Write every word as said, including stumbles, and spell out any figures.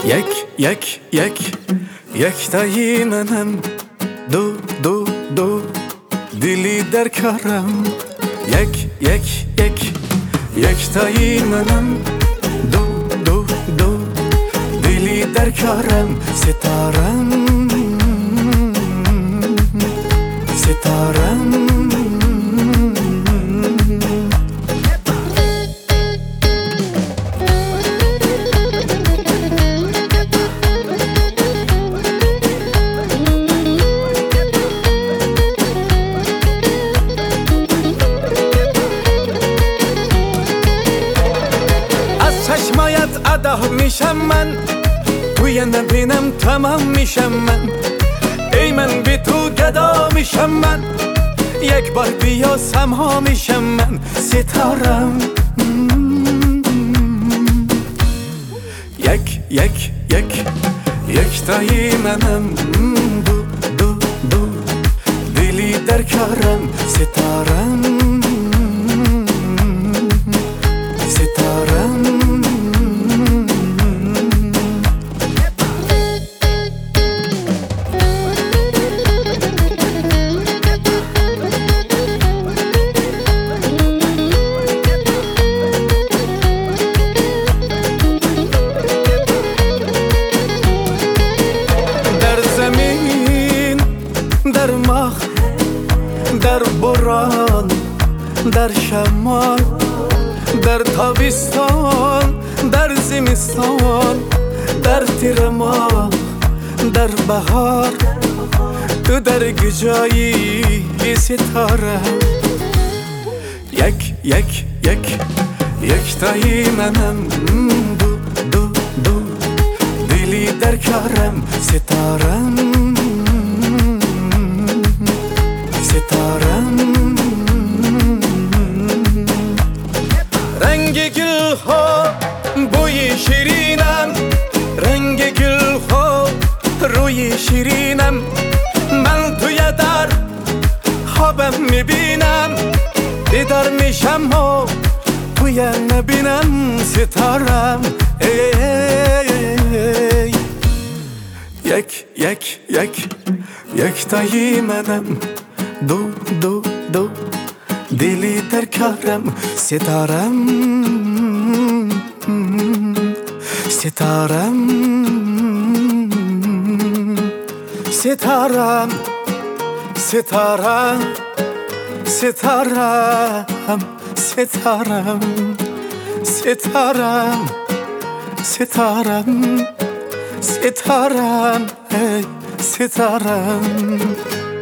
یک یک یک یک تایی منم، دو دو دو دلی در کارم. یک یک یک یک تایی منم، دو دو دو دلی در کارم. ستارم ستارم چشمایت ادا میشم من، توی نبینم تمام میشم من. ای من بی تو گدا میشم من، یک بار بیا سمها میشم من. ستارم یک یک یک یک تایی منم، دو دو دو دلی در کارم. ستارم ستارم در ماه، در باران، در شمال، در تابستان، در زمستان، در تیر ماه، در بهار، تو در گجایی ستاره. یک یک یک یک تایی منم، دو دو دو دلی در کارم. ستارم ستارم رنگ گل ها بوی شیرینم، رنگ گل ها روی شیرینم. من توی در خوابم میبینم، بیدار میشم و توی نبینم. ستارم ای ای ای یک یک یک یک تایی منم، دو دو دو دلی در کارم. ستارم ستارم ستارم ستارم ستارم ستارم ستارم ستارم ستارم ای ستارم.